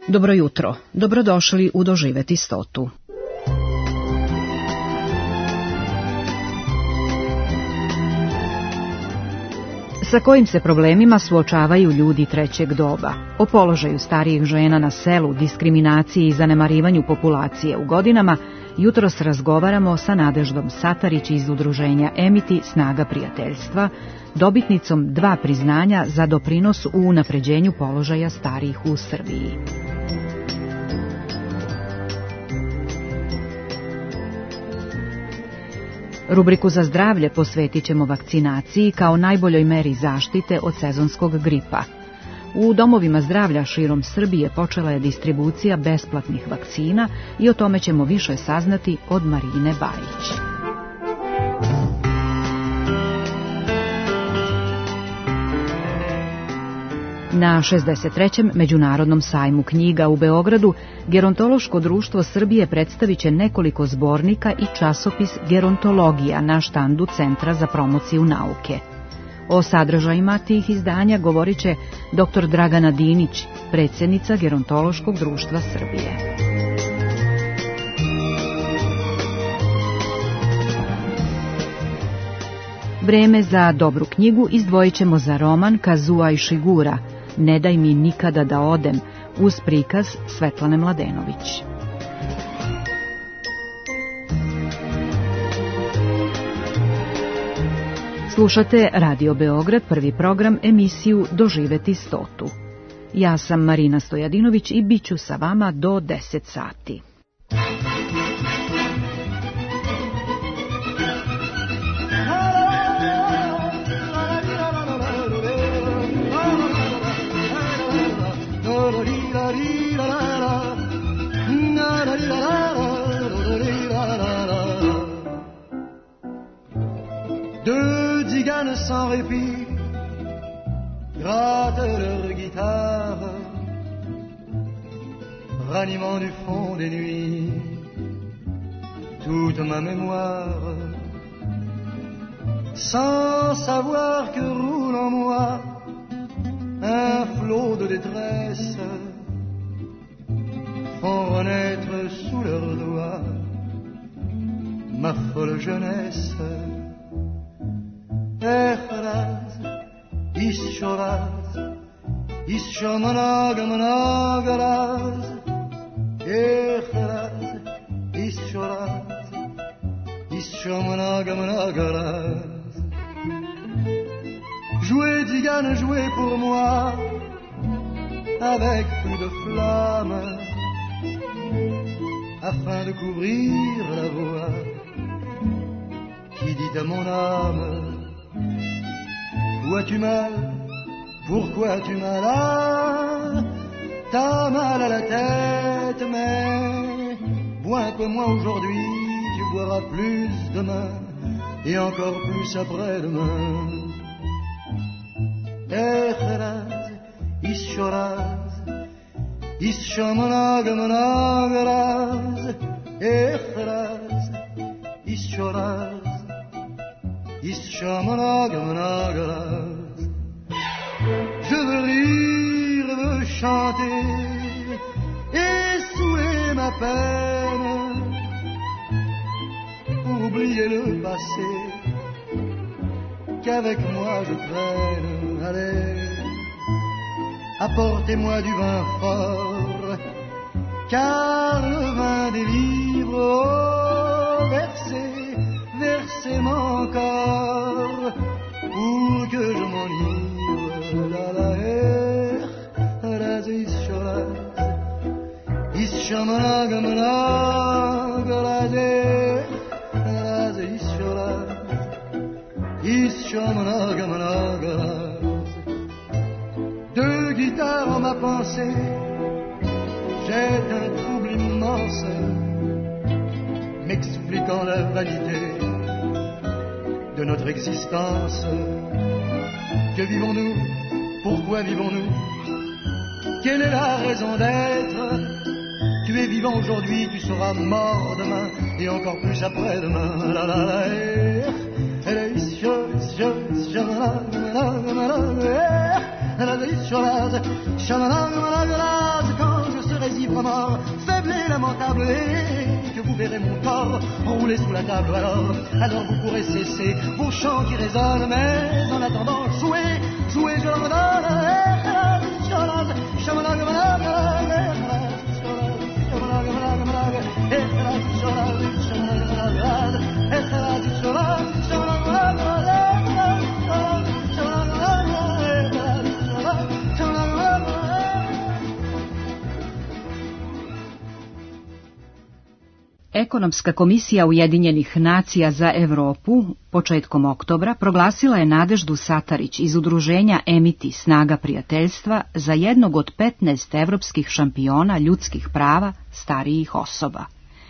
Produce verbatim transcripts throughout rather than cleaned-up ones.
Dobro jutro, dobrodošli u Doživeti stotu. Sa kojim se problemima suočavaju ljudi trećeg doba? O položaju starijih žena na selu, diskriminaciji i zanemarivanju populacije u godinama jutros razgovaramo sa Nadeždom Satarić iz udruženja Emiti Snaga prijateljstva, dobitnicom dva priznanja za doprinos u unapređenju položaja starijih u Srbiji. Rubriku za zdravlje posvetit ćemo vakcinaciji kao najboljoj meri zaštite od sezonskog gripa. U domovima zdravlja širom Srbije počela je distribucija besplatnih vakcina i o tome ćemo više saznati od Marine Bajić. Na šezdeset trećem Međunarodnom sajmu knjiga u Beogradu Gerontološko društvo Srbije predstavit će nekoliko zbornika i časopis Gerontologija na štandu Centra za promociju nauke. O sadržajima tih izdanja govorit će doktor Dragana Dinić, predsjednica Gerontološkog društva Srbije. Vreme za dobru knjigu izdvojit ćemo za roman Kazua Ishigura, Ne daj mi nikada da odem, uz prikaz Svetlane Mladenović. Slušate Radio Beograd, prvi program, emisiju Doživeti stotu. Ja sam Marina Stojadinović i bit ću sa vama do deset sati. Deux tziganes sans répit grattent leur guitare, ranimant du fond des nuits toute ma mémoire, sans savoir que roule en moi un flot de détresse, font renaître sous leurs doigts ma folle jeunesse. Echraz, ischoraz, ischomanagamanagalaz. Echraz, ischoraz, ischomanagamanagalaz. Jouez, tzigane, jouez pour moi, avec plus de flamme, afin de couvrir la voix qui dit à mon âme: où as-tu mal? Pourquoi as-tu mal? Ah, t'as mal à la tête, mais bois un peu moins aujourd'hui, tu boiras plus demain, et encore plus après-demain. Echeraz, ischoraz, ischomanagamanagalaz. Echeraz, ischoraz, ischomanagamanagalaz. Je veux rire, veux chanter et saouler ma peine, oublier le passé qu'avec moi je traîne. Allez, apportez-moi du vin fort, car le vin délivre. Oh, versez, versez-moi encore pour que je m'enivre. La la er, raz ischoraz, ischomanagamanaga, raz er, raz ischoraz, ischomanagamanaga. Deux guitares en ma pensée, jette un trouble immense, m'expliquant la vanité de notre existence. Que vivons-nous? Pourquoi vivons-nous? Quelle est la raison d'être? Tu es vivant aujourd'hui, tu seras mort demain, et encore plus après-demain. La la la, quand je serai irréciproquement faible et lamentable, et que vous verrez mon corps rouler sous la table. Alors, alors vous pourrez cesser vos chants qui résonnent, mais en attendant, jouez, jouez, je l'en donne. Ekonomska komisija Ujedinjenih nacija za Evropu početkom oktobra proglasila je Nadeždu Satarić iz udruženja Emiti Snaga prijateljstva za jednog od petnaest evropskih šampiona ljudskih prava starijih osoba.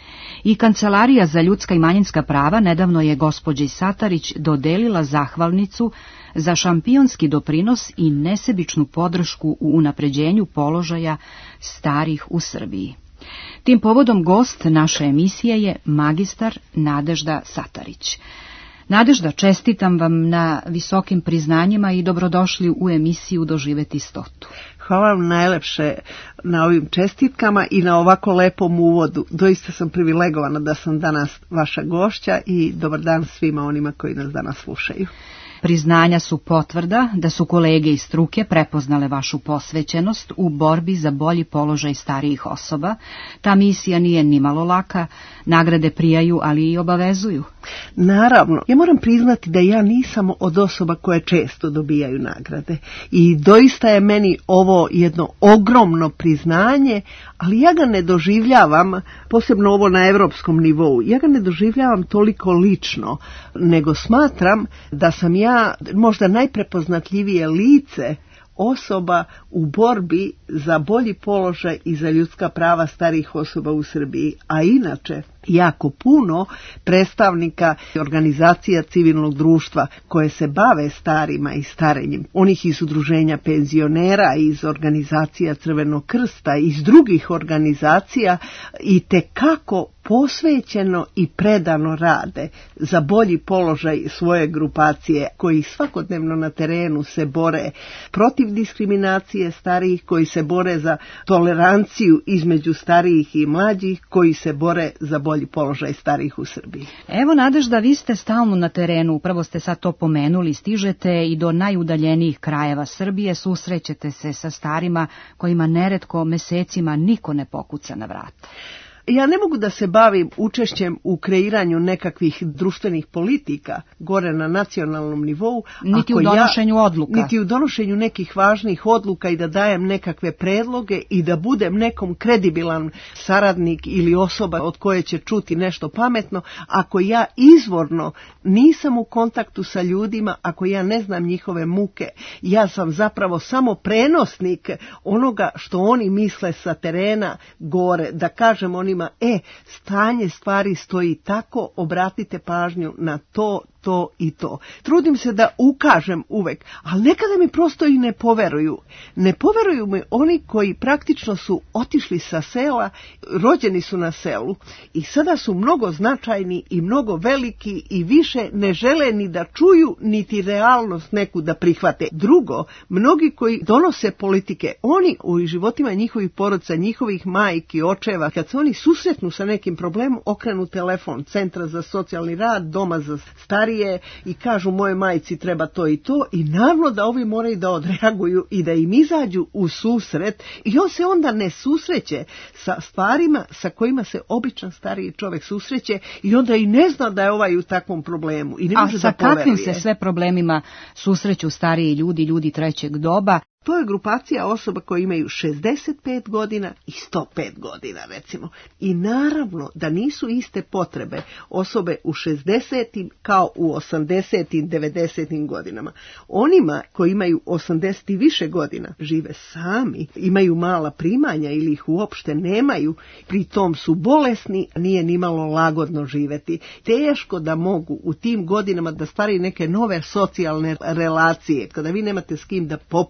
I Kancelarija za ljudska i manjinska prava nedavno je gospođi Satarić dodelila zahvalnicu za šampionski doprinos i nesebičnu podršku u unapređenju položaja starih u Srbiji. Tim povodom gost naše emisije je magistar Nadežda Satarić. Nadežda, čestitam vam na visokim priznanjima i dobrodošli u emisiju Doživeti stotu. Hvala vam najlepše na ovim čestitkama i na ovako lepom uvodu. Doista sam privilegovana da sam danas vaša gošća i dobar dan svima onima koji nas danas slušaju. Priznanja su potvrda da su kolege iz struke prepoznale vašu posvećenost u borbi za bolji položaj starijih osoba. Ta misija nije nimalo laka, nagrade prijaju, ali i obavezuju. Naravno, ja moram priznati da ja nisam od osoba koje često dobijaju nagrade i doista je meni ovo jedno ogromno priznanje, ali ja ga ne doživljavam, posebno ovo na europskom nivou, ja ga ne doživljavam toliko lično, nego smatram da sam ja možda najprepoznatljivije lice osoba u borbi za bolji položaj i za ljudska prava starijih osoba u Srbiji, a inače jako puno predstavnika organizacija civilnog društva koje se bave starima i starenjem, onih iz udruženja penzionera, iz organizacija Crvenog krsta, iz drugih organizacija i tekako posvećeno i predano rade za bolji položaj svoje grupacije, koji svakodnevno na terenu se bore protiv diskriminacije starijih, koji se bore za toleranciju između starijih i mlađih, koji se bore za bolji položaj starijih u Srbiji. Evo, Nadežda, vi ste stalno na terenu, upravo ste sad to pomenuli, stižete i do najudaljenijih krajeva Srbije, susrećete se sa starima kojima neretko mesecima niko ne pokuca na vrata. Ja ne mogu da se bavim učešćem u kreiranju nekakvih društvenih politika gore na nacionalnom nivou, niti u donošenju ja, odluka. Niti u donošenju nekih važnih odluka i da dajem nekakve predloge i da budem nekom kredibilan saradnik ili osoba od koje će čuti nešto pametno, ako ja izvorno nisam u kontaktu sa ljudima, ako ja ne znam njihove muke, ja sam zapravo samo prenosnik onoga što oni misle sa terena gore, da kažem onima, e, stanje stvari stoji tako, obratite pažnju na to, to i to. Trudim se da ukažem uvek, ali nekada mi prosto i ne poveruju. Ne poveruju mi oni koji praktično su otišli sa sela, rođeni su na selu i sada su mnogo značajni i mnogo veliki i više ne žele ni da čuju, niti realnost neku da prihvate. Drugo, mnogi koji donose politike, oni u životima njihovih porodica, njihovih majki, očeva, kad se oni susretnu sa nekim problemom, okrenu telefon Centra za socijalni rad, Doma za starije i kažu moje majci treba to i to, i naravno da ovi moraju da odreaguju i da im izađu u susret, i on se onda ne susreće sa stvarima sa kojima se običan stariji čovjek susreće i onda i ne zna da je ovaj u takvom problemu. I ne može A sa da poveruje. kakvim se sve problemima susreću stariji ljudi, ljudi trećeg doba? To je grupacija osoba koje imaju šezdeset pet godina i sto pet godina, recimo. I naravno da nisu iste potrebe osobe u šezdesetim kao u osamdesetim, devedesetim godinama. Onima koji imaju osamdeset i više godina žive sami, imaju mala primanja ili ih uopšte nemaju, pri tom su bolesni, nije nimalo lagodno živeti. Teško da mogu u tim godinama da stvaraju neke nove socijalne relacije, kada vi nemate s kim da popričate,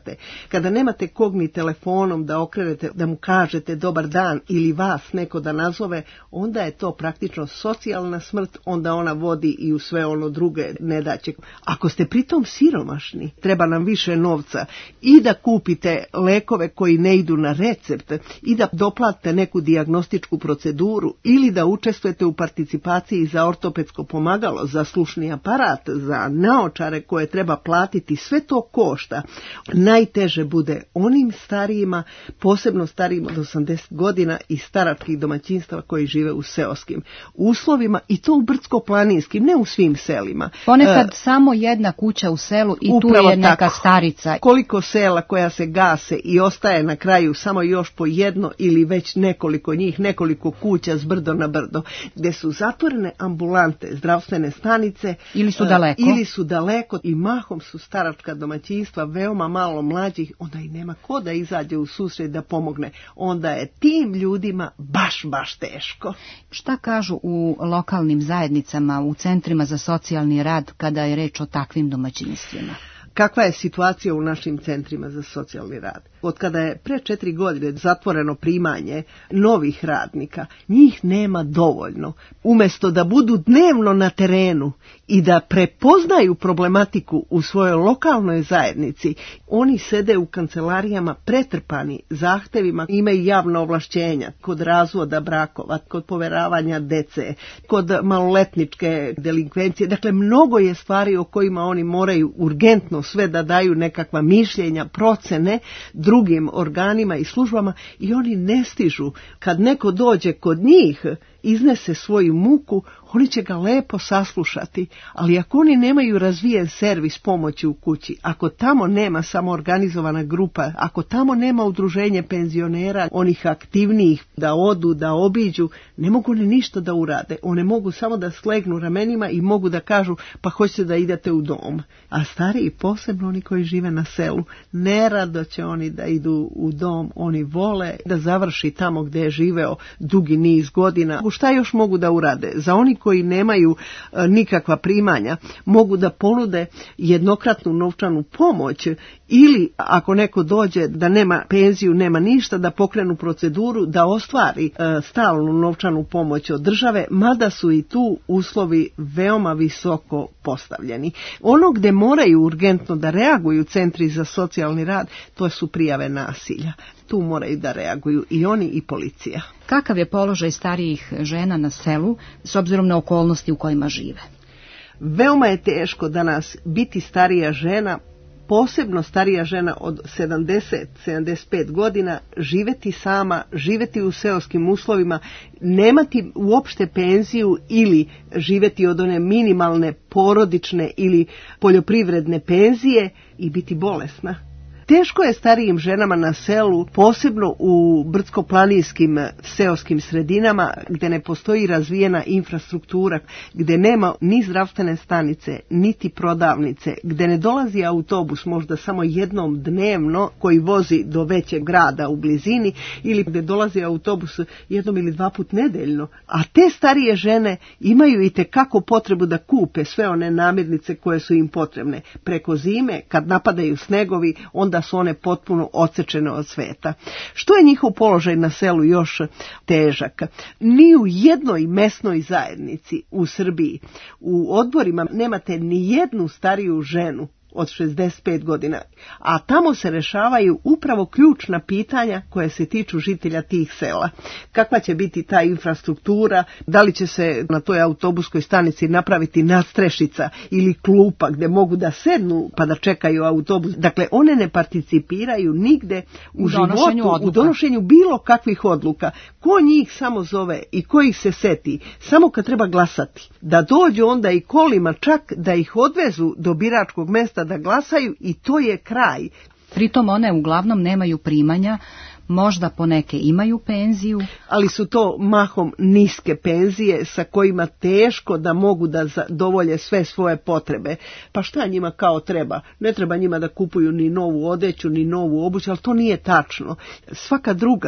prste. Kada nemate kog ni telefonom da okrenete, da mu kažete dobar dan ili vas neko da nazove, onda je to praktično socijalna smrt, onda ona vodi i u sve ono druge nedaće. Ako ste pritom siromašni, treba nam više novca i da kupite lekove koji ne idu na recept i da doplatite neku dijagnostičku proceduru ili da učestvujete u participaciji za ortopedsko pomagalo, za slušni aparat, za naočare koje treba platiti, sve to košta. Najteže bude onim starijima, posebno starijima od osamdeset godina i staračkih domaćinstava koji žive u seoskim uslovima i to u brdsko-planinskim, ne u svim selima. Ponekad e, samo jedna kuća u selu i tu je neka tako. Starica. Koliko sela koja se gase i ostaje na kraju samo još po jedno ili već nekoliko njih, nekoliko kuća s brdo na brdo, gdje su zatvorene ambulante, zdravstvene stanice ili su daleko, ili su daleko i mahom su staračka domaćinstva, veoma malo mlađih, onda i nema ko da izađe u susret da pomogne. Onda je tim ljudima baš, baš teško. Šta kažu u lokalnim zajednicama, u centrima za socijalni rad kada je reč o takvim domaćinstvima? Kakva je situacija u našim centrima za socijalni rad? Od kada je pre četiri godine zatvoreno primanje novih radnika, njih nema dovoljno. Umjesto da budu dnevno na terenu i da prepoznaju problematiku u svojoj lokalnoj zajednici, oni sede u kancelarijama pretrpani zahtevima, imaju javna ovlašćenja kod razvoda brakova, kod poveravanja dece, kod maloletničke delinkvencije. Dakle, mnogo je stvari o kojima oni moraju urgentno sve da daju nekakva mišljenja, procene drugim organima i službama i oni ne stižu. Kad neko dođe kod njih, iznese svoju muku, oni će ga lepo saslušati, ali ako oni nemaju razvijen servis pomoći u kući, ako tamo nema samoorganizovana grupa, ako tamo nema udruženje penzionera, onih aktivnijih da odu, da obiđu, ne mogu ni ništa da urade. One mogu samo da slegnu ramenima i mogu da kažu pa hoćete da idete u dom. A stariji, posebno oni koji žive na selu, nerado će oni da idu u dom, oni vole da završi tamo gdje je živeo dugi niz godina. Šta još mogu da urade? Za oni koji nemaju e, nikakva primanja, mogu da ponude jednokratnu novčanu pomoć ili ako neko dođe da nema penziju, nema ništa, da pokrenu proceduru, da ostvari e, stalnu novčanu pomoć od države, mada su i tu uslovi veoma visoko postavljeni. Ono gdje moraju urgentno da reaguju centri za socijalni rad, to su prijave nasilja. Tu moraju da reaguju i oni i policija. Kakav je položaj starijih žena na selu s obzirom na okolnosti u kojima žive? Veoma je teško danas biti starija žena, posebno starija žena od sedamdeset do sedamdeset pet godina, živjeti sama, živjeti u seoskim uslovima, nemati uopšte penziju ili živjeti od one minimalne porodične ili poljoprivredne penzije i biti bolesna. Teško je starijim ženama na selu, posebno u brdsko-planinskim seoskim sredinama gdje ne postoji razvijena infrastruktura, gdje nema ni zdravstvene stanice, niti prodavnice, gdje ne dolazi autobus možda samo jednom dnevno koji vozi do većeg grada u blizini ili gdje dolazi autobus jednom ili dva put nedeljno. A te starije žene imaju i tekako potrebu da kupe sve one namirnice koje su im potrebne. Preko zime, kad napadaju snegovi, onda su one potpuno odsečene od sveta. Što je njihov položaj na selu još težak? Ni u jednoj mesnoj zajednici u Srbiji, u odborima nemate ni jednu stariju ženu od šezdeset pet godina, a tamo se rešavaju upravo ključna pitanja koje se tiču žitelja tih sela. Kakva će biti ta infrastruktura, da li će se na toj autobuskoj stanici napraviti nadstrešica ili klupa gdje mogu da sednu pa da čekaju autobus. Dakle, one ne participiraju nigde u, u životu, odluka. u donošenju bilo kakvih odluka. Ko njih samo zove i ko ih se seti, samo kad treba glasati, da dođu onda i kolima čak da ih odvezu do biračkog mesta da glasaju i to je kraj. Pritom one uglavnom nemaju primanja, možda poneke imaju penziju, ali su to mahom niske penzije sa kojima teško da mogu da zadovolje sve svoje potrebe. Pa šta njima kao treba? Ne treba njima da kupuju ni novu odeću, ni novu obuću, ali to nije tačno. Svaka druga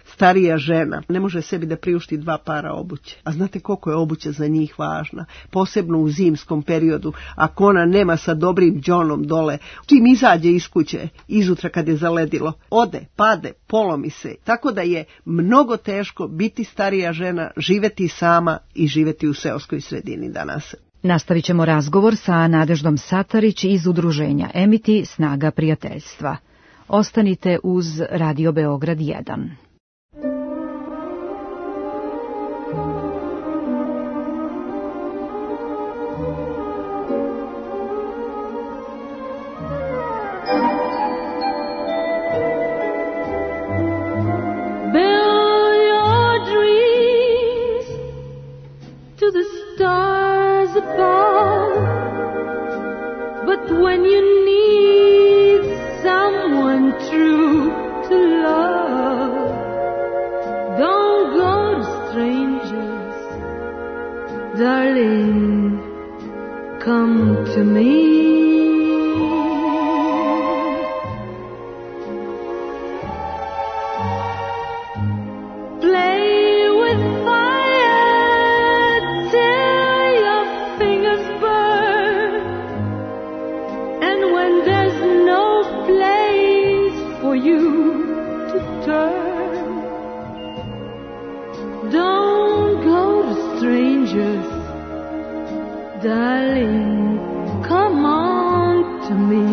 starija žena ne može sebi da priušti dva para obuće. A znate koliko je obuća za njih važna, posebno u zimskom periodu, ako ona nema sa dobrim džonom dole, čim izađe iz kuće, izutra kad je zaledilo, ode, pade, polomi se. Tako da je mnogo teško biti starija žena, živeti sama i živeti u seoskoj sredini danas. Nastavit ćemo razgovor sa Nadeždom Satarić iz udruženja Emiti Snaga prijateljstva. Ostanite uz Radio Beograd jedan. But when you need someone true to love, don't go to strangers, darling, come to me. Darling, come on to me.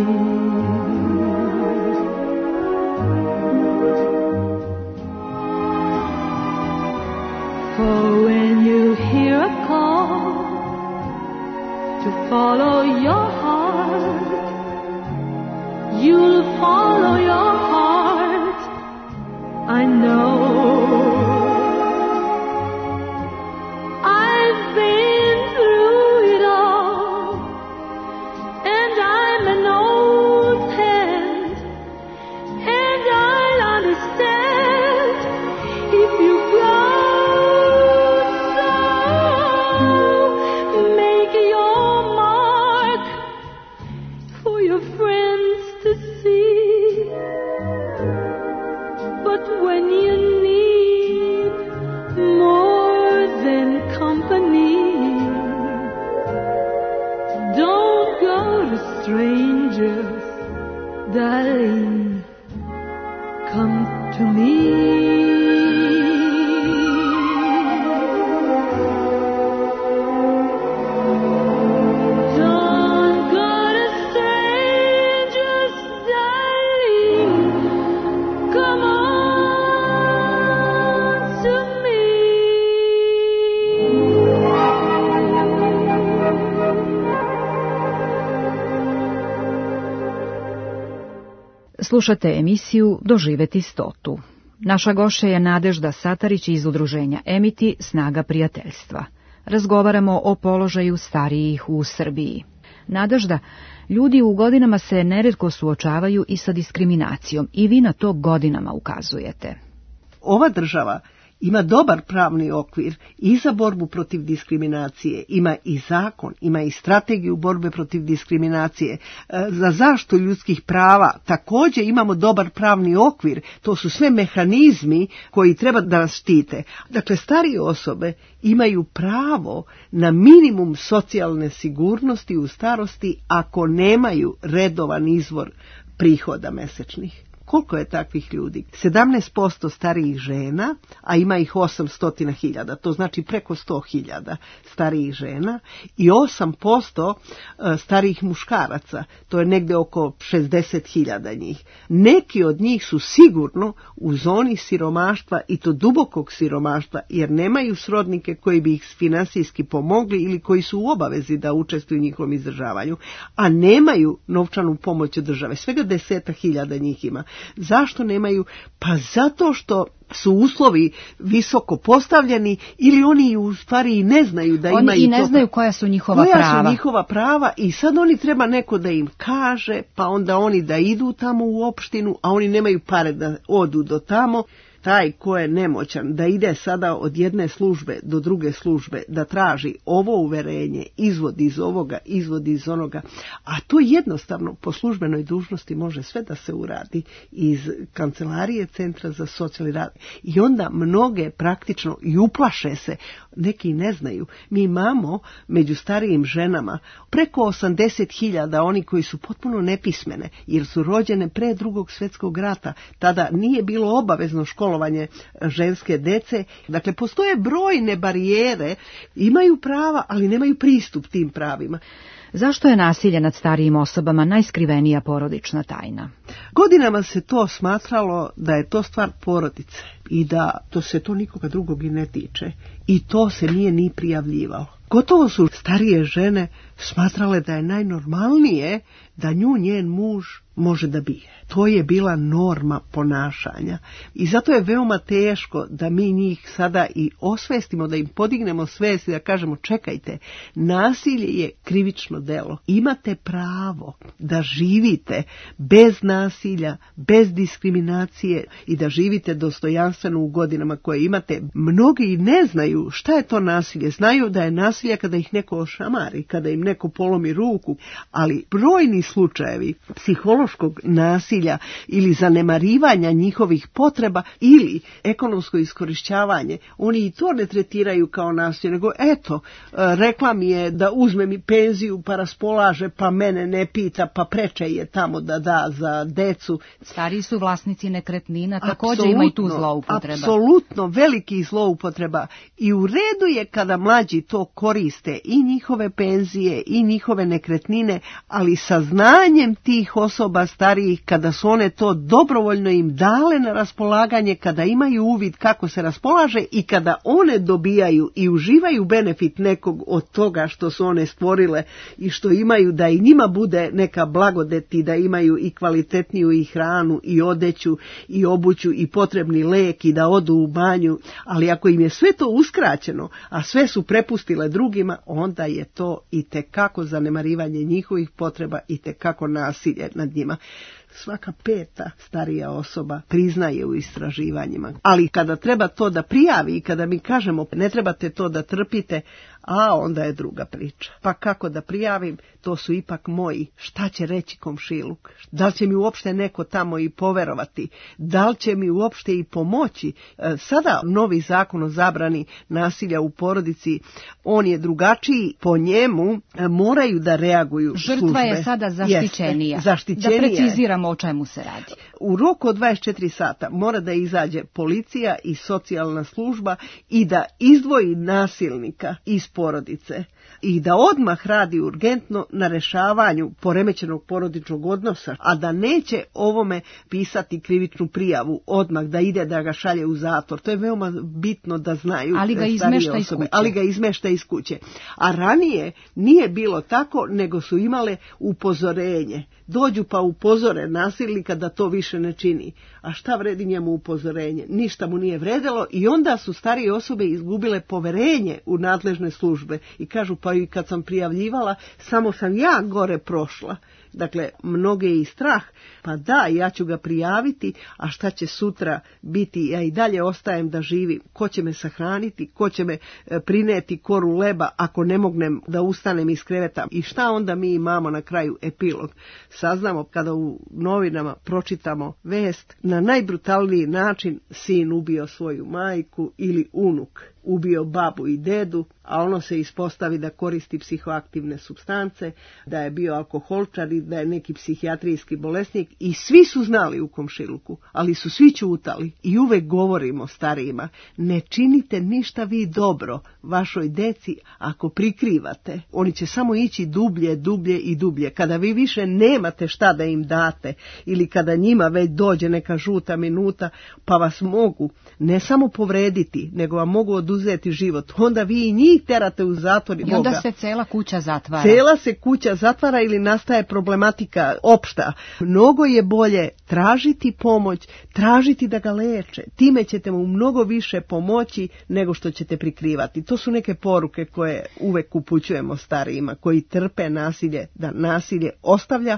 For when you hear a call to follow your heart, you'll follow your heart, I know. Darling, come to me. Don't go to strangers, darling, come on to me. Slušate emisiju Doživeti stotu. Naša gošća je Nadežda Satarić iz udruženja Emiti Snaga prijateljstva. Razgovaramo o položaju starijih u Srbiji. Nadežda, ljudi u godinama se neretko suočavaju i sa diskriminacijom i vi na to godinama ukazujete. Ova država ima dobar pravni okvir i za borbu protiv diskriminacije, ima i zakon, ima i strategiju borbe protiv diskriminacije. Za zaštitu ljudskih prava također imamo dobar pravni okvir, to su sve mehanizmi koji treba da nas štite. Dakle, starije osobe imaju pravo na minimum socijalne sigurnosti u starosti ako nemaju redovan izvor prihoda mesečnih. Koliko je takvih ljudi? sedamnaest posto starijih žena, a ima ih osamsto hiljada, to znači preko sto hiljada starijih žena, i osam posto starijih muškaraca, to je negde oko šezdeset hiljada njih. Neki od njih su sigurno u zoni siromaštva, i to dubokog siromaštva, jer nemaju srodnike koji bi ih finansijski pomogli ili koji su u obavezi da učestvuju u njihovom izdržavanju, a nemaju novčanu pomoć od države. Svega deseta hiljada njih ima. Zašto nemaju? Pa zato što su uslovi visoko postavljeni, ili oni u stvari ne znaju da oni imaju i ne to, znaju koja su njihova koja prava. su njihova prava, i sad oni treba neko da im kaže, pa onda oni da idu tamo u opštinu, a oni nemaju pare da odu do tamo. taj ko je nemoćan da ide sada od jedne službe do druge službe, da traži ovo uverenje, izvod iz ovoga, izvod iz onoga, a to jednostavno po službenoj dužnosti može sve da se uradi iz kancelarije Centra za socijalni rad. I onda mnoge praktično i uplaše se, neki ne znaju. Mi imamo među starijim ženama preko osamdeset hiljada oni koji su potpuno nepismene, jer su rođene pre drugog svjetskog rata. Tada nije bilo obavezno školovanje ženske dece. Dakle, postoje brojne barijere, imaju prava, ali nemaju pristup tim pravima. Zašto je nasilje nad starijim osobama najskrivenija porodična tajna? Godinama se to smatralo da je to stvar porodice i da to se to nikoga drugog i ne tiče. I to se nije ni prijavljivalo. Gotovo su starije žene smatrale da je najnormalnije da nju njen muž može da bije. To je bila norma ponašanja. I zato je veoma teško da mi njih sada i osvestimo, da im podignemo svest i da kažemo čekajte, nasilje je krivično delo. Imate pravo da živite bez nasilja, bez diskriminacije i da živite dostojanstveno u godinama koje imate. Mnogi ne znaju šta je to nasilje. Znaju da je nasilje kada ih neko ošamari, kada im neko polomi ruku, ali brojni slučajevi psihološkog nasilja ili zanemarivanja njihovih potreba ili ekonomsko iskorišćavanje, oni i to ne tretiraju kao nasilje, nego eto, rekla mi je da uzme mi penziju pa raspolaže, pa mene ne pita, pa preče je tamo da da za decu. Stariji su vlasnici nekretnina, također ima i tu zloupotreba. Apsolutno, veliki zloupotreba. I u redu je kada mlađi to koriste, i njihove penzije, i njihove nekretnine, ali sa znanjem tih osoba starijih, kada su one to dobrovoljno im dale na raspolaganje, kada imaju uvid kako se raspolaže i kada one dobijaju i uživaju benefit nekog od toga što su one stvorile i što imaju, da i njima bude neka blagodet i da imaju i kvalitetniju i hranu i odeću i obuću i potrebni lek i da odu u banju, ali ako im je sve to uskraćeno, a sve su prepustile drugima, onda je to i tekako zanemarivanje njihovih potreba i tekako nasilje nad njima. Svaka peta starija osoba priznaje u istraživanjima. Ali kada treba to da prijavi i kada mi kažemo ne trebate to da trpite, a onda je druga priča. Pa kako da prijavim, to su ipak moji. Šta će reći komšiluk? Da li će mi uopšte neko tamo i poverovati? Da li će mi uopšte i pomoći? Sada novi zakon o zabrani nasilja u porodici, on je drugačiji, po njemu moraju da reaguju Žrtva službe. je sada zaštićenija. Jeste, zaštićenija. Da preciziramo o čemu se radi. U roku od dvadeset četiri sata mora da izađe policija i socijalna služba i da izdvoji nasilnika iz porodice i da odmah radi urgentno na rešavanju poremećenog porodičnog odnosa, a da neće ovome pisati krivičnu prijavu odmah, da ide da ga šalje u zatvor. To je veoma bitno da znaju. Ali ga izmešta iz kuće. Ali ga izmešta iz kuće. A ranije nije bilo tako, nego su imale upozorenje. Dođu pa upozore nasilnika da to više ne čini. A šta vredi njemu upozorenje? Ništa mu nije vredelo i onda su starije osobe izgubile poverenje u nadležne službe i kažu pa i kad sam prijavljivala, samo sam ja gore prošla. Dakle, mnoge je i strah, pa da, ja ću ga prijaviti, a šta će sutra biti, ja i dalje ostajem da živim, ko će me sahraniti, ko će me prineti koru leba ako ne mognem da ustanem iz kreveta. I šta onda mi imamo na kraju? Epilog. Saznamo kada u novinama pročitamo vest, na najbrutalniji način sin ubio svoju majku ili unuk ubio babu i dedu, a ono se ispostavi da koristi psihoaktivne supstance, da je bio alkoholčar i da je neki psihijatrijski bolesnik i svi su znali u komšiluku, ali su svi ćutali. I uvek govorimo starijima, ne činite ništa vi dobro vašoj deci ako prikrivate. Oni će samo ići dublje, dublje i dublje. Kada vi više nemate šta da im date ili kada njima već dođe neka žuta minuta, pa vas mogu ne samo povrediti, nego vam mogu oduzeti život, onda vi i njih terate u zatvor. I onda se cela kuća zatvara. Cela se kuća zatvara ili nastaje problematika opšta. Mnogo je bolje tražiti pomoć, tražiti da ga leče. Time ćete mu mnogo više pomoći nego što ćete prikrivati. To su neke poruke koje uvek upućujemo starijima koji trpe nasilje, da nasilje ostavlja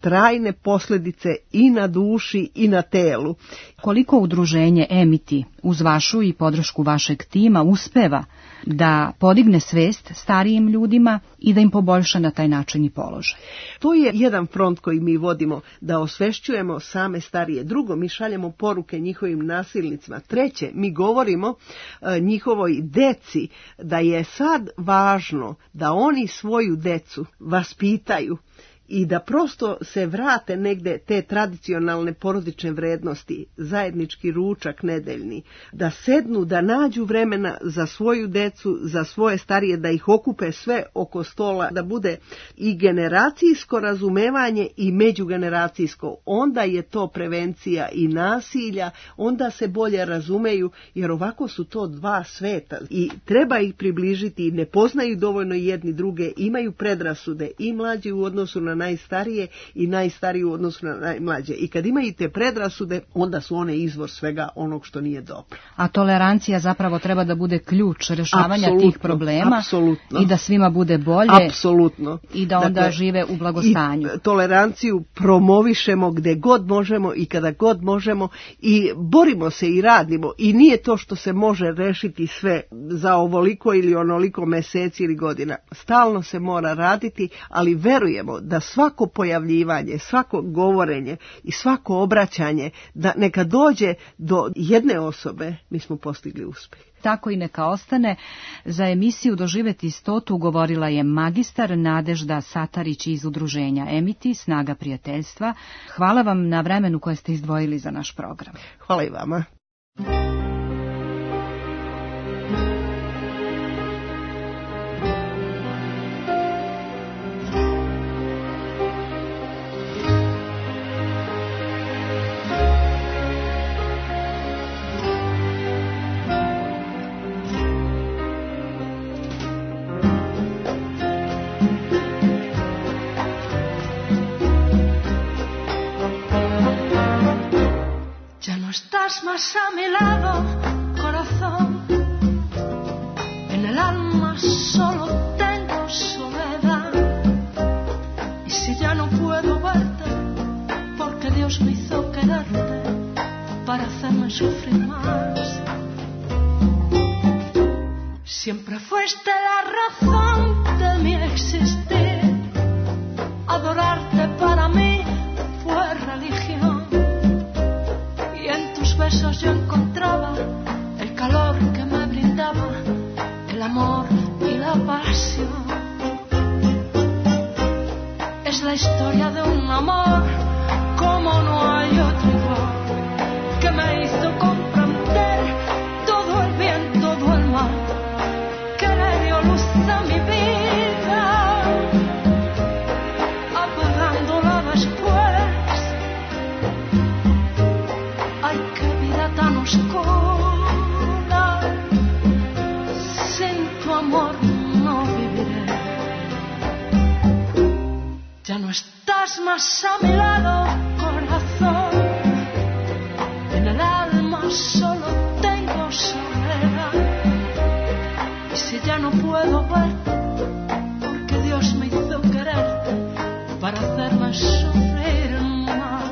trajne posljedice i na duši i na telu. Koliko udruženje Amity uz vašu i podršku vašeg tima uspeva da podigne svest starijim ljudima i da im poboljša na taj način i položaj? To je jedan front koji mi vodimo, da osvešćujemo same starije. Drugo, mi šaljemo poruke njihovim nasilnicima. Treće, mi govorimo e, njihovoj deci da je sad važno da oni svoju decu vaspitaju i da prosto se vrate negde te tradicionalne porodične vrednosti, zajednički ručak nedeljni, da sednu, da nađu vremena za svoju decu, za svoje starije, da ih okupe sve oko stola, da bude i generacijsko razumevanje i međugeneracijsko. Onda je to prevencija i nasilja, onda se bolje razumeju, jer ovako su to dva sveta i treba ih približiti, ne poznaju dovoljno jedni druge, imaju predrasude i mlađi u odnosu na najstarije i najstariji u odnosu na najmlađe. I kad imaju te predrasude, onda su one izvor svega onog što nije dobro. A tolerancija zapravo treba da bude ključ rješavanja apsolutno, tih problema apsolutno. I da svima bude bolje apsolutno. I da onda dakle, žive u blagostanju. I toleranciju promovišemo gdje god možemo i kada god možemo i borimo se i radimo. I nije to što se može rešiti sve za ovoliko ili onoliko mjeseci ili godina. Stalno se mora raditi, ali verujemo da svako pojavljivanje, svako govorenje i svako obraćanje, da neka dođe do jedne osobe, mi smo postigli uspjeh. Tako i neka ostane. Za emisiju Doživjeti stotu govorila je magistar Nadežda Satarić iz udruženja Amity, Snaga prijateljstva. Hvala vam na vremenu koje ste izdvojili za naš program. Hvala i vama. Estás más a mi lado, corazón. En el alma solo tengo soledad. Y si ya no puedo verte, porque Dios me hizo quererte para hacerme sufrir más. Siempre fuiste la razón de mi existir. Adorarte para mí fue religión. Besos yo encontraba el calor que me brindaba el amor y la pasión. Es la historia de un amor como no hay otro igual, que me hizo comprender todo el bien, todo el mal, que le dio luz a mi vida, apagándola después. Tan oscura, sin tu amor no viviré. Ya no estás más a mi lado, corazón. En el alma solo tengo soledad. Y si ya no puedo verte, porque Dios me hizo quererte para hacerme sufrir más.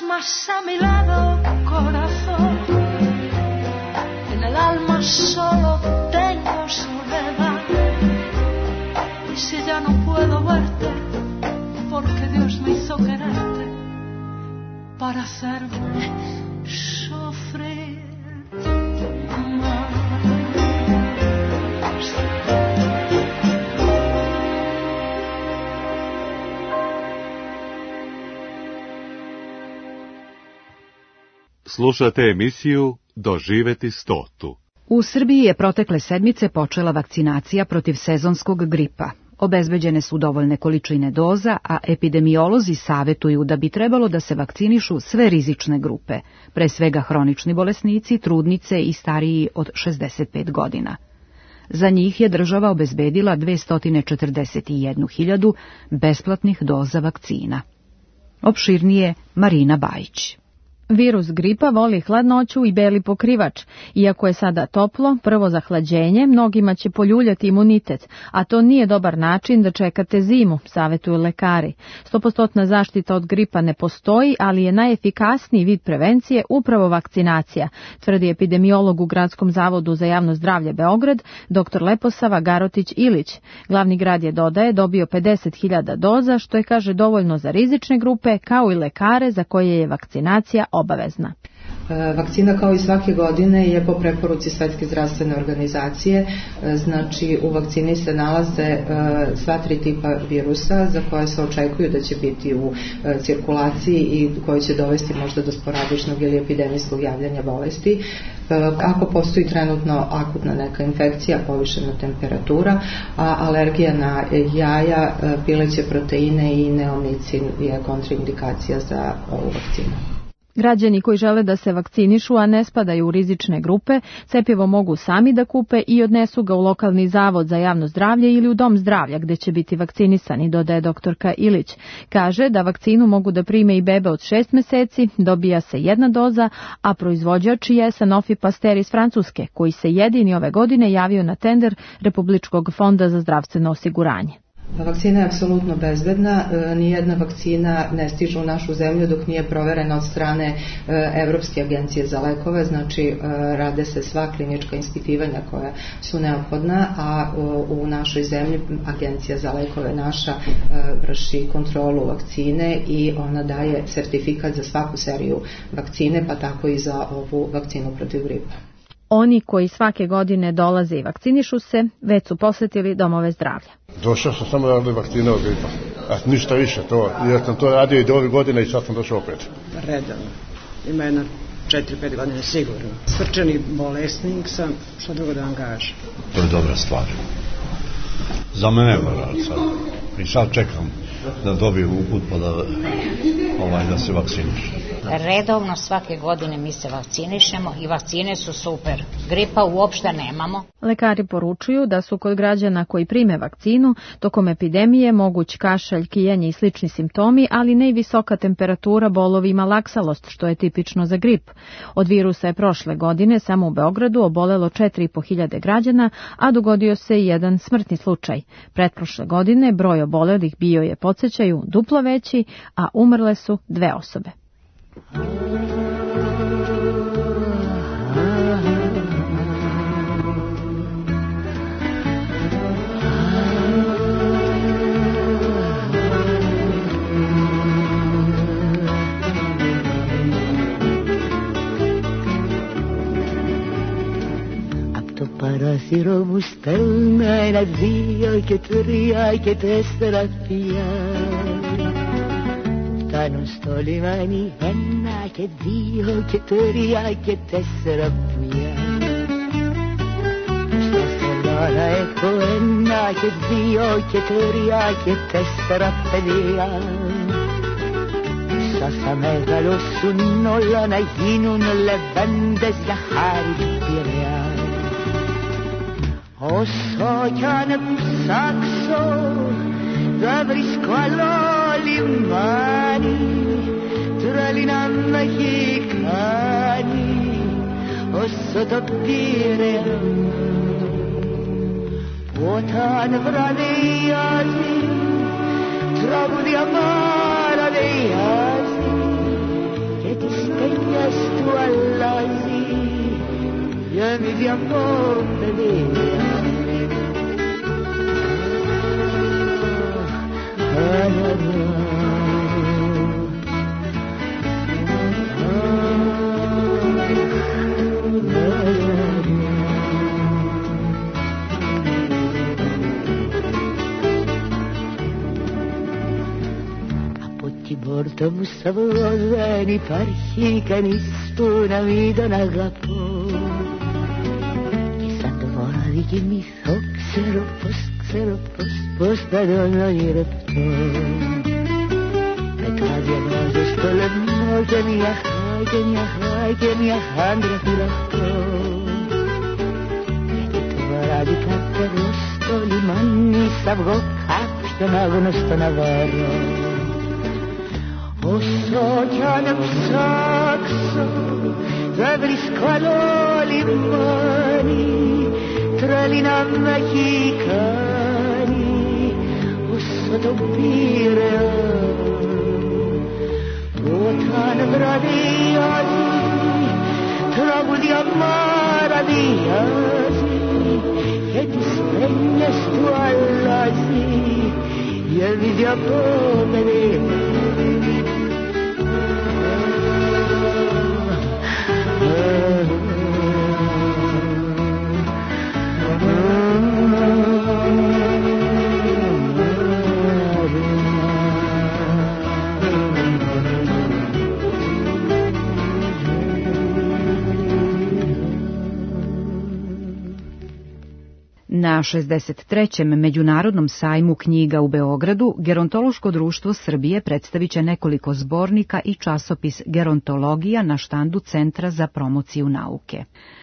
más a mi lado, corazón. En el alma solo tengo soledad. Y si ya no puedo verte, porque Dios me hizo quererte para hacerme sufrir más. Slušate emisiju Doživeti stotu. U Srbiji je protekle sedmice počela vakcinacija protiv sezonskog gripa. Obezbeđene su dovoljne količine doza, a epidemiolozi savetuju da bi trebalo da se vakcinišu sve rizične grupe, pre svega hronični bolesnici, trudnice i stariji od šezdeset pet godina. Za njih je država obezbedila dvesta četrdeset jednu hiljadu besplatnih doza vakcina. Opširnije Marina Bajić. Virus gripa voli hladnoću i beli pokrivač. Iako je sada toplo, prvo zahlađenje mnogima će poljuljati imunitet, a to nije dobar način da čekate zimu, savetuju lekari. Stopostotna zaštita od gripa ne postoji, ali je najefikasniji vid prevencije upravo vakcinacija, tvrdi epidemiolog u Gradskom zavodu za javno zdravlje Beograd, dr Leposava Garotić-Ilić. Glavni grad je, dodaje, dobio pedeset hiljada doza, što je, kaže, dovoljno za rizične grupe, kao i lekare za koje je vakcinacija obavezna. Vakcina kao i svake godine je po preporuci Svetske zdravstvene organizacije, znači u vakcini se nalaze sva tri tipa virusa za koje se očekuju da će biti u cirkulaciji i koji će dovesti možda do sporadičnog ili epidemijskog javljanja bolesti. Ako postoji trenutno akutna neka infekcija, povišena temperatura, a alergija na jaja, pileće proteine i neomicin je kontraindikacija za ovu vakcinu. Građani koji žele da se vakcinišu, a ne spadaju u rizične grupe, cepivo mogu sami da kupe i odnesu ga u lokalni zavod za javno zdravlje ili u dom zdravlja gde će biti vakcinisani, dodaje doktorka Ilić. Kaže da vakcinu mogu da prime i bebe od šest meseci, dobija se jedna doza, a proizvođač je Sanofi Pasteur iz Francuske, koji se jedini ove godine javio na tender Republičkog fonda za zdravstveno osiguranje. Vakcina je apsolutno bezbedna, nijedna vakcina ne stiže u našu zemlju dok nije proverena od strane Evropske agencije za lekove, znači rade se sva klinička ispitivanja koja su neophodna, a u našoj zemlji Agencija za lekove naša vrši kontrolu vakcine i ona daje sertifikat za svaku seriju vakcine, pa tako i za ovu vakcinu protiv gripa. Oni koji svake godine dolaze i vakcinišu se, već su posetili domove zdravlja. Došao sam samo da vakcina od gripa, a ništa više. To, ja sam to radio i do ove godine i sad sam došao opet. Redano. Ima jedna četiri pet godine sigurno. Srčani bolesnik sam, što drugo da vam kažem. To je dobra stvar. Za mene je važno sad. I sad čekam da dobijem uput pa da, ovaj, da se vakciniš. Redovno svake godine mi se vakcinišemo i vakcine su super. Gripa uopšte nemamo. Lekari poručuju da su kod građana koji prime vakcinu tokom epidemije moguć kašalj, kijanje i slični simptomi, ali ne i visoka temperatura, bolovi i malaksalost, što je tipično za grip. Od virusa je prošle godine samo u Beogradu obolelo četiri i po hiljade građana, a dogodio se i jedan smrtni slučaj. Pretprošle godine broj obolelih bio je, podsjećaju, duplo veći, a umrle su dve osobe. Παράθυρο μου στέλνω ένα, δύο και τρία και τέσσερα φιλιά. Φτάνω στο λιμάνι, ένα και δύο και τρία και τέσσερα πουλιά. Στο θέλω να έχω ένα και δύο και τρία και τέσσερα παιδιά. Όσα θα μεγαλώσουν όλα να γίνουν λεβέντες για χάρη του Πειραιά. Όσο κι αν ψάξω δεν βρίσκω άλλο λιμάνι, τρέλη να με έχει κάνει όσο το Πειραιά. Που όταν βραδιάζει τραγούδια μαραδιάζει sueñas tú allí ya mi amor te diga Πόρτα μου σταυρό δεν υπάρχει κανείς που να μην τον αγαπώ και σαν το βράδυ κοιμηθώ ξέρω πως, ξέρω πως, πως θα τον ονειρευτώ μετά διαβάζω στο λαιμό και μια χά και μια χά και μια χάντρα φυλαχτώ γιατί το βράδυ κάθε εγώ στο λιμάνι θα βγω κάποιον άγνωστο να βρω όσο κι αν ψάξω δεν βρίσκω άλλο λιμάνι τρέλει να με έχει κάνει όσο το Πειραιά όταν βραδιάζει τραγούδια μαραδιάζει και τις πένιες του αλλάζει γεμίζει από παιδί Na šezdeset trećem Međunarodnom sajmu knjiga u Beogradu Gerontološko društvo Srbije predstavit će nekoliko zbornika i časopis Gerontologija na štandu Centra za promociju nauke.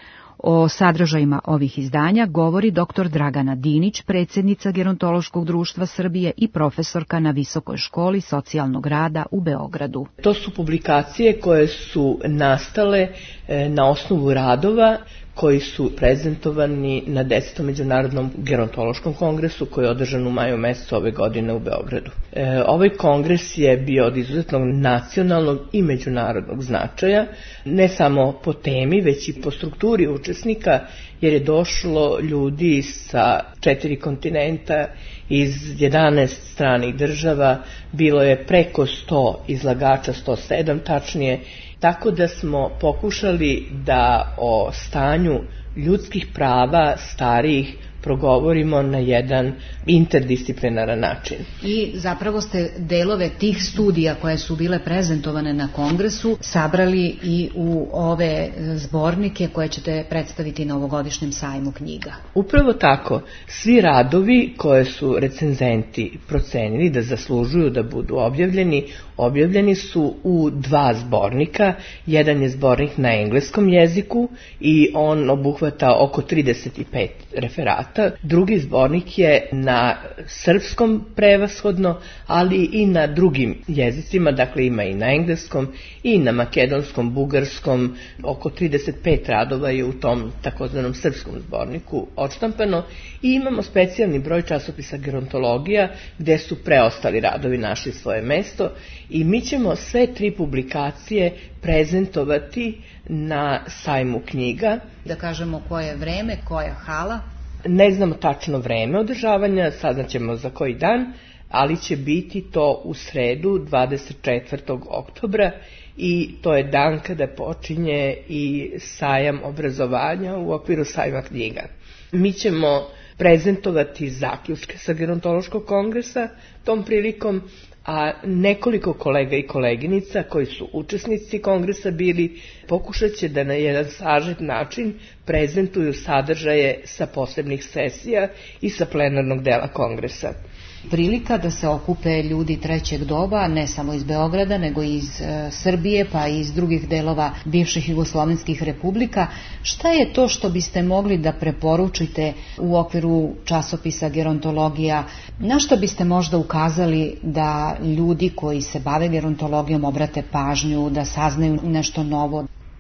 O sadržajima ovih izdanja govori doktor Dragana Dinić, predsjednica Gerontološkog društva Srbije i profesorka na Visokoj školi socijalnog rada u Beogradu. To su publikacije koje su nastale na osnovu radova koji su prezentovani na desetom Međunarodnom gerontološkom kongresu koji je održan u maju mesecu ove godine u Beogradu. E, ovaj kongres je bio od izuzetnog nacionalnog i međunarodnog značaja, ne samo po temi, već i po strukturi učesnika, jer je došlo ljudi sa četiri kontinenta, iz jedanaest stranih država, bilo je preko sto izlagača, sto sedam tačnije, tako da smo pokušali da o stanju ljudskih prava starijih progovorimo na jedan interdisciplinaran način. I zapravo ste delove tih studija koje su bile prezentovane na kongresu sabrali i u ove zbornike koje ćete predstaviti na ovogodišnjem sajmu knjiga. Upravo tako. Svi radovi koje su recenzenti procenili da zaslužuju da budu objavljeni, objavljeni su u dva zbornika. Jedan je zbornik na engleskom jeziku i on obuhvata oko trideset pet referata. Drugi zbornik je na srpskom prevashodno, ali i na drugim jezicima, dakle ima i na engleskom i na makedonskom, bugarskom, oko trideset pet radova je u tom takozvanom srpskom zborniku odštampano i imamo specijalni broj časopisa Gerontologija gde su preostali radovi našli svoje mesto i mi ćemo sve tri publikacije prezentovati na sajmu knjiga. Da kažemo koje vreme, koja hala? Ne znamo tačno vreme održavanja, saznaćemo za koji dan, ali će biti to u sredu dvadeset četvrtog oktobra i to je dan kada počinje i sajam obrazovanja u okviru sajma knjiga. Mi ćemo prezentovati zaključke sa Gerontološkog kongresa tom prilikom, a nekoliko kolega i koleginica koji su učesnici kongresa bili pokušat će da na jedan sažet način prezentuju sadržaje sa posebnih sesija i sa plenarnog dela kongresa. Prilika da se okupe ljudi trećeg doba, ne samo iz Beograda, nego i iz e, Srbije, pa i iz drugih delova bivših jugoslovenskih republika. Šta je to što biste mogli da preporučite u okviru časopisa Gerontologija? Na što biste možda ukazali da ljudi koji se bave gerontologijom obrate pažnju, da saznaju nešto novo?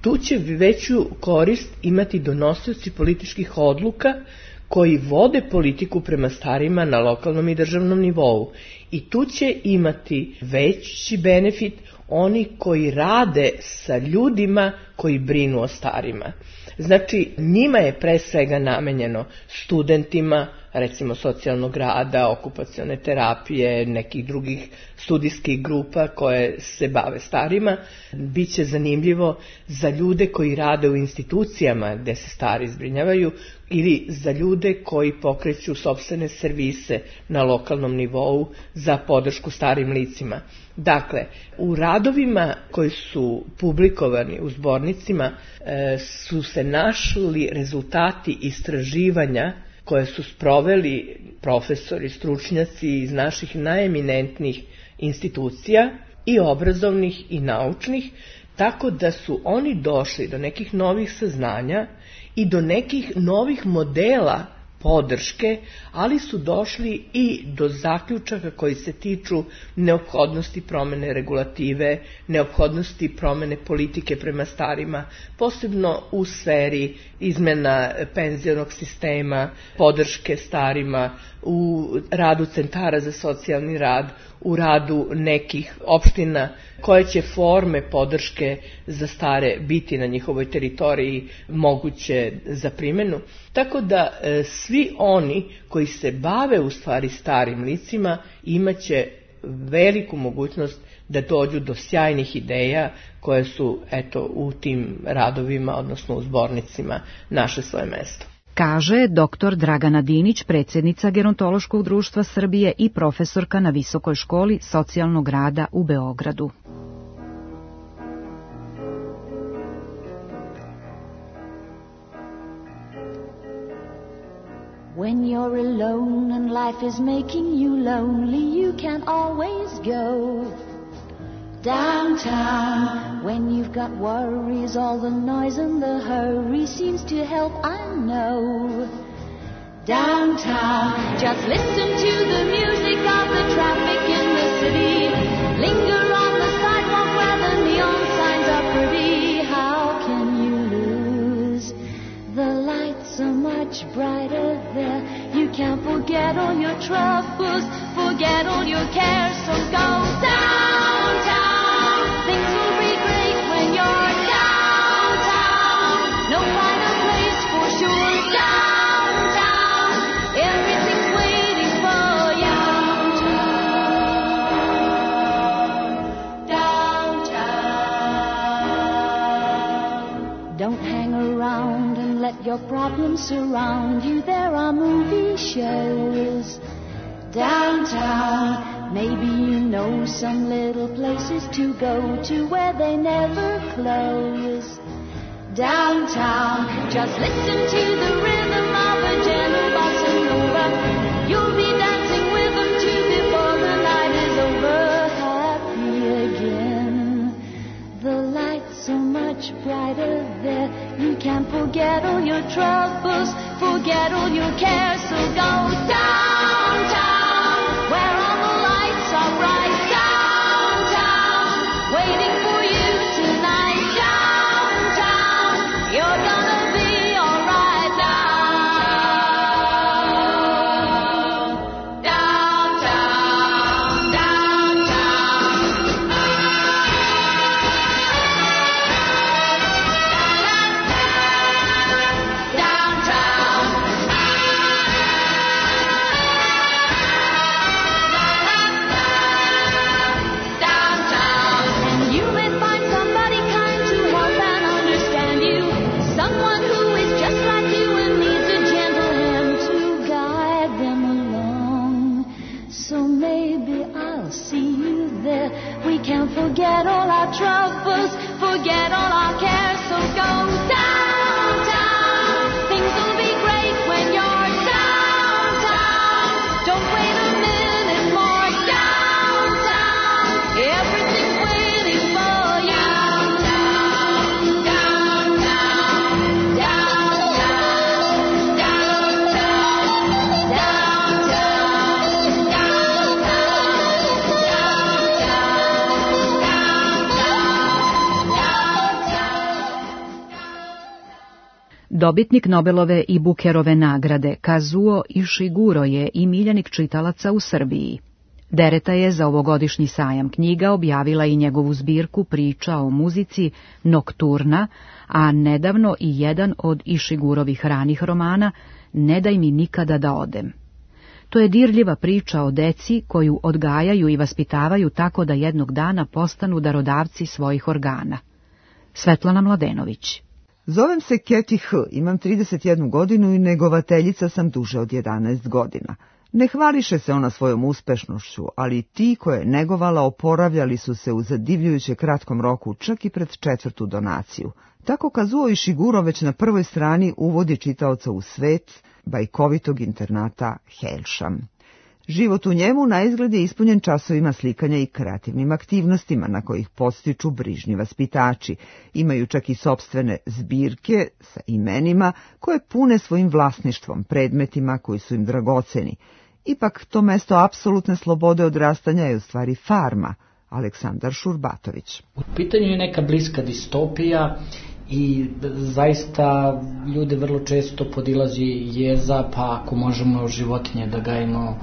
tu će veću korist imati donosioci političkih odluka koji vode politiku prema starima na lokalnom i državnom nivou. I tu će imati veći benefit oni koji rade sa ljudima koji brinu o starima. Znači, njima je pre svega namenjeno studentima, recimo socijalnog rada, okupacione terapije, nekih drugih studijskih grupa koje se bave starima. Biće zanimljivo za ljude koji rade u institucijama gde se stari zbrinjavaju ili za ljude koji pokreću sopstvene servise na lokalnom nivou za podršku starim licima. Dakle, u radovima koji su publikovani u zbornicima e, su se našli rezultati istraživanja koje su sproveli profesori, stručnjaci iz naših najeminentnijih institucija i obrazovnih i naučnih, tako da su oni došli do nekih novih saznanja i do nekih novih modela podrške, ali su došli i do zaključaka koji se tiču neophodnosti promene regulative, neophodnosti promene politike prema starima, posebno u sferi izmena penzionog sistema, podrške starima, u radu centara za socijalni rad, u radu nekih opština, koje će forme podrške za stare biti na njihovoj teritoriji moguće za primjenu. Tako da e, svi oni koji se bave u stvari starim licima imaće veliku mogućnost da dođu do sjajnih ideja koje su eto u tim radovima, odnosno u zbornicima, naše svoje mesto. Kaže doktor Dragana Dinić, predsjednica Gerontološkog društva Srbije i profesorka na Visokoj školi socijalnog rada u Beogradu. When you're alone and life is making you lonely, you can always go downtown. When you've got worries, all the noise and the hurry seems to help, I know. Downtown, just listen to the music of the traffic in the city. Linger on the sidewalk where the neon signs are pretty. How can you lose? The lights are much brighter there. You can't forget all your troubles, forget all your cares, so go downtown. Things will be great when you're downtown. No finer place for sure. Downtown, everything's waiting for you. Downtown. Don't hang around and let your problems surround you. There are movie shows downtown. Maybe you know some little places to go to where they never close. Downtown, just listen to the rhythm of a gentle bossa nova. You'll be dancing with them too before the night is over. Happy again. The lights are much brighter there. You can't forget all your troubles, forget all your cares, so go downtown, where all the lights are bright. Downtown, waiting for you tonight. Downtown, you're gonna be alright now. Downtown, downtown. Downtown. Dobitnik Nobelove i Bukerove nagrade Kazuo Ishiguro je i miljenik čitalaca u Srbiji. Dereta je za ovogodišnji sajam knjiga objavila i njegovu zbirku priča o muzici Nokturna, a nedavno i jedan od Ishigurovih ranih romana Ne daj mi nikada da odem. To je dirljiva priča o deci koju odgajaju i vaspitavaju tako da jednog dana postanu darodavci svojih organa. Svetlana Mladenović. Zovem se Keti H, imam trideset jednu godinu i negovateljica sam duže od jedanaest godina. Ne hvališe se ona svojom uspešnošću, ali ti koje je negovala oporavljali su se u zadivljujuće kratkom roku, čak i pred četvrtu donaciju. Tako Kazuo Ishiguro već na prvoj strani uvodi čitaoca u svet bajkovitog internata Hailsham. Život u njemu naizgled je ispunjen časovima slikanja i kreativnim aktivnostima na kojih podstiču brižni vaspitači. Imaju čak i sopstvene zbirke sa imenima koje pune svojim vlasništvom, predmetima koji su im dragoceni. Ipak to mesto apsolutne slobode odrastanja je u stvari farma. Aleksandar Šurbatović. U pitanju je neka bliska distopija i zaista ljude vrlo često podilazi jeza, pa ako možemo životinje da gajimo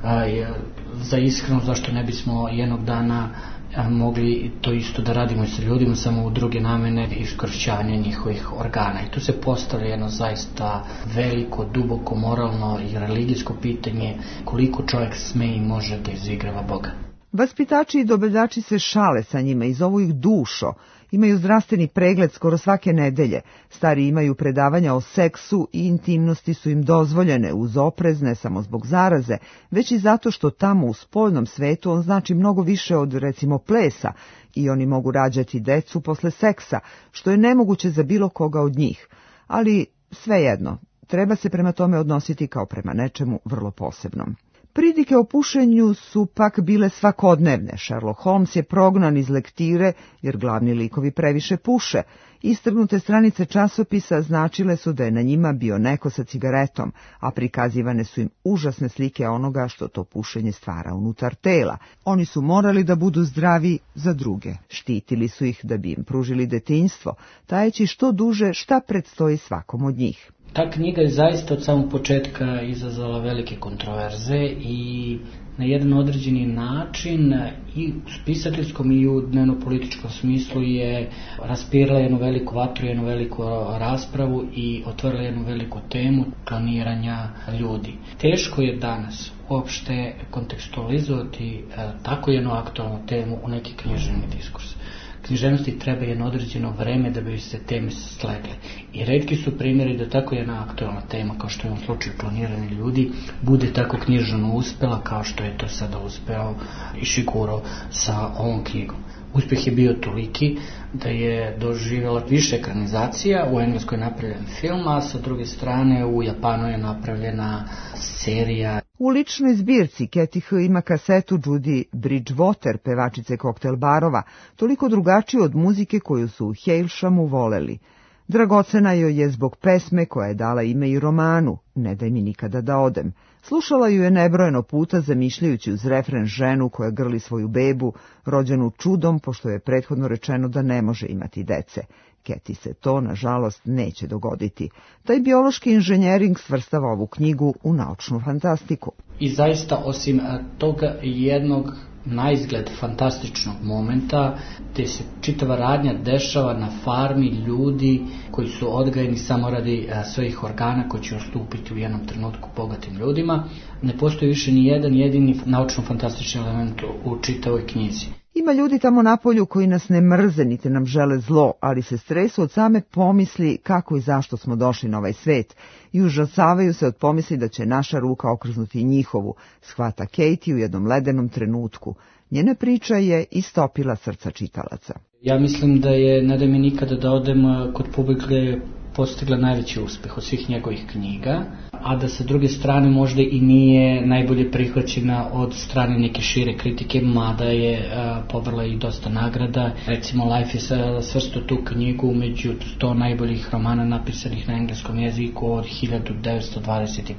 za ishranu, zašto ne bismo jednog dana mogli to isto da radimo i sa ljudima, samo u druge namene i iskorišćavanje njihovih organa. I tu se postavlja jedno zaista veliko, duboko, moralno i religijsko pitanje koliko čovjek sme i može da izigrava Boga. Vaspitači i dobavljači se šale sa njima i zovu ih dušo. Imaju zdravstveni pregled skoro svake nedelje. Stari imaju predavanja o seksu i intimnosti su im dozvoljene uz oprez ne samo zbog zaraze, već i zato što tamo u spoljnom svetu on znači mnogo više od recimo plesa i oni mogu rađati decu posle seksa, što je nemoguće za bilo koga od njih. Ali svejedno, treba se prema tome odnositi kao prema nečemu vrlo posebnom. Pridike o pušenju su pak bile svakodnevne. Sherlock Holmes je prognan iz lektire jer glavni likovi previše puše. Istrgnute stranice časopisa značile su da je na njima bio neko sa cigaretom, a prikazivane su im užasne slike onoga što to pušenje stvara unutar tela. Oni su morali da budu zdravi za druge. Štitili su ih da bi im pružili detinjstvo, tajeći što duže šta predstoji svakom od njih. Ta knjiga je zaista od samog početka izazvala velike kontroverze i na jedan određeni način i u spisateljskom i u dnevno-političkom smislu je raspirala jednu veliku vatru, jednu veliku raspravu i otvorila jednu veliku temu kloniranja ljudi. Teško je danas uopšte kontekstualizovati tako jednu aktualnu temu u neki književni diskurs. Književnosti treba jedno određeno vreme da bi se teme slegle. I retki su primjeri da tako jedna aktualna tema, kao što je u slučaju kloniranja ljudi, bude tako književno uspela kao što je to sada uspeo Ishiguro sa ovom knjigom. Uspjeh je bio toliki da je doživjela više ekranizacija, u Engleskoj je napravljen film, a sa druge strane u Japanu je napravljena serija. U ličnoj zbirci Keti H ima kasetu Judy Bridgewater, pevačice koktel barova, toliko drugačiju od muzike koju su u Hailshamu voleli. Dragocena joj je zbog pesme koja je dala ime i romanu, Ne daj mi nikada da odem. Slušala ju je nebrojeno puta zamišljajući uz refren ženu koja grli svoju bebu, rođenu čudom pošto je prethodno rečeno da ne može imati dece. Keti se to, nažalost, neće dogoditi. Taj biološki inženjering svrstava ovu knjigu u naučnu fantastiku. I zaista, osim toga jednog naizgled fantastičnog momenta, gdje se čitava radnja dešava na farmi ljudi koji su odgajeni samo radi svojih organa koji će ustupiti u jednom trenutku bogatim ljudima, ne postoji više ni jedan jedini naučno-fantastični element u čitavoj knjizi. Ima ljudi tamo napolju koji nas ne mrze, niti nam žele zlo, ali se stresu od same pomisli kako i zašto smo došli na ovaj svet i užasavaju se od pomisli da će naša ruka okrznuti njihovu, shvata Katie u jednom ledenom trenutku. Njena priča je istopila srca čitalaca. Ja mislim da je Ne daj mi nikada da odem kod publike postigla najveći uspjeh od svih njegovih knjiga, a da sa druge strane možda i nije najbolje prihvaćena od strane neke šire kritike, mada je uh, pobrala i dosta nagrada. Recimo Life je svrstao tu knjigu među sto najboljih romana napisanih na engleskom jeziku od hiljadu devetsto dvadeset pete.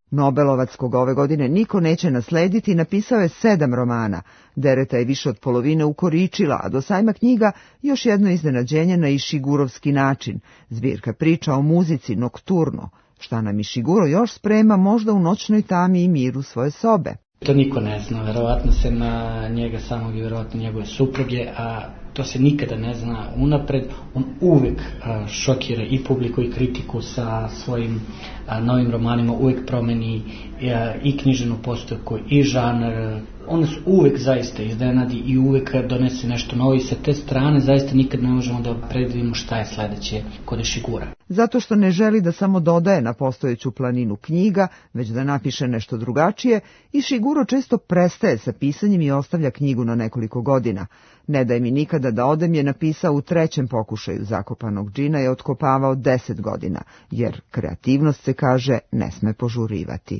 Nobelovac, koga ove godine niko neće naslediti, napisao je sedam romana. Dereta je više od polovine ukoričila, a do sajma knjiga još jedno iznenađenje na Išigurovski način. Zbirka priča o muzici Nokturno. Šta nam Išiguro još sprema, možda u noćnoj tami i miru svoje sobe. To niko ne zna, verovatno se na njega samog i verovatno njegove supruge, a to se nikada ne zna unapred. On uvek a, šokira i publiku i kritiku sa svojim a, novim romanima, uvek promeni a, i književnu postavku i žanr. On nas uvek zaista iznenadi i uvek donese nešto novo i sa te strane zaista nikad ne možemo da predvidimo šta je sledeće kod Išigura. Zato što ne želi da samo dodaje na postojeću planinu knjiga, već da napiše nešto drugačije, Išiguro često prestaje sa pisanjem i ostavlja knjigu na nekoliko godina. Ne daj mi nikada da odem je napisao u trećem pokušaju, Zakopanog džina je otkopavao deset godina, jer kreativnost, se kaže, ne sme požurivati.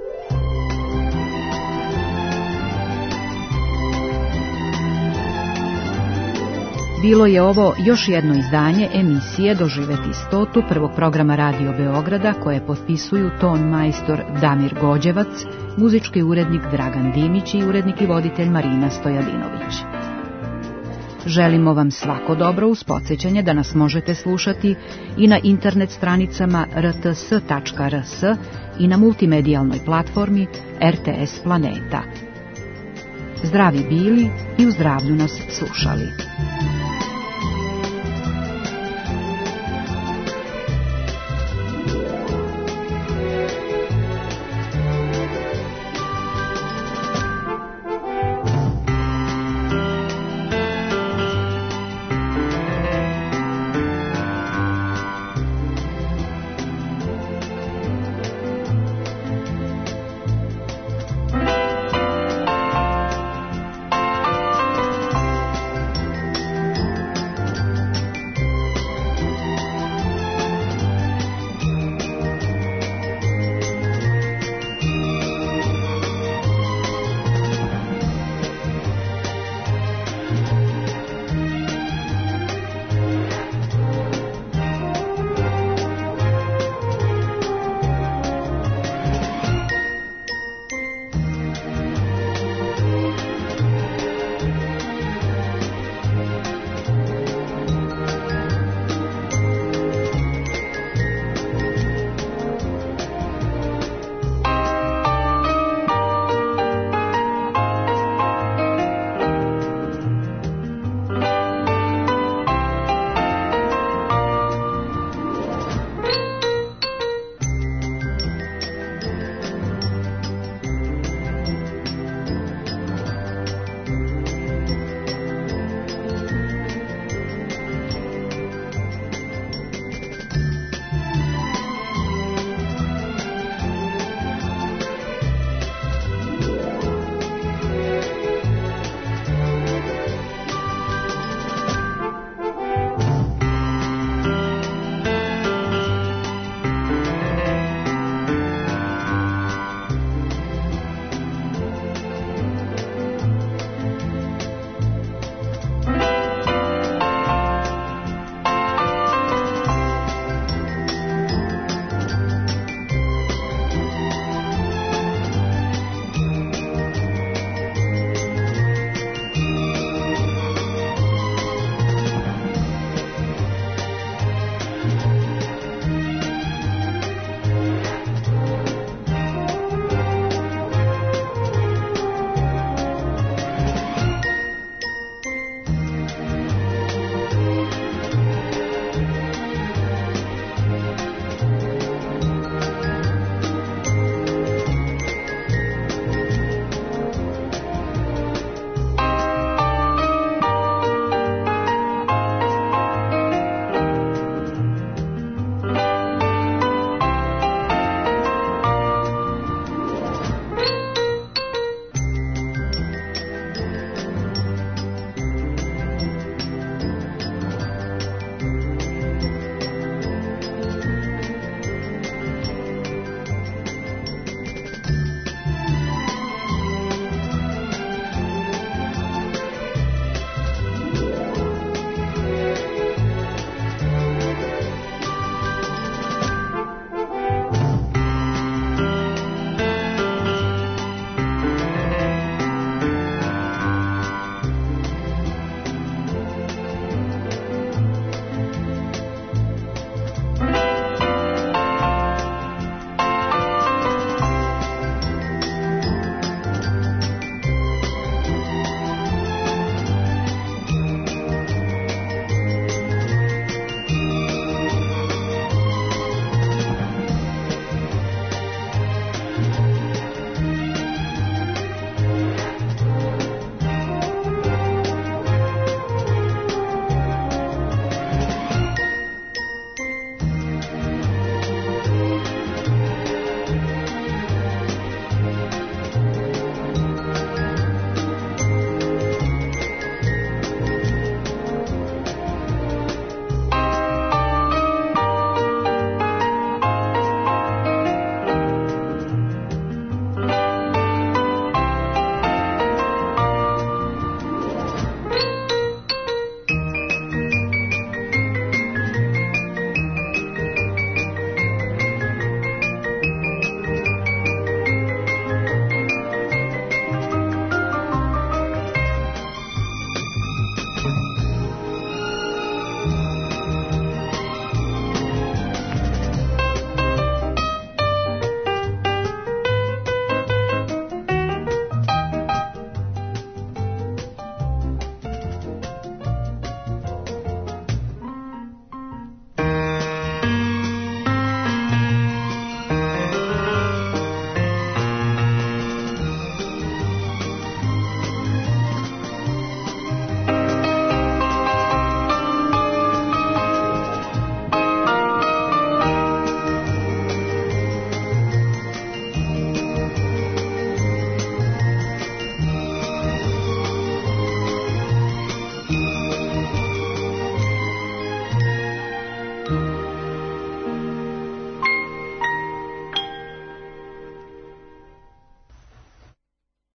Bilo je ovo još jedno izdanje emisije Doživeti stotu prvog programa Radio Beograda, koje potpisuju ton majstor Damir Gođevac, muzički urednik Dragan Dimić i urednik i voditelj Marina Stojadinović. Želimo vam svako dobro uz podsjećanje da nas možete slušati i na internet stranicama r t s tačka r s i na multimedijalnoj platformi R T S Planeta. Zdravi bili i u zdravlju nas slušali.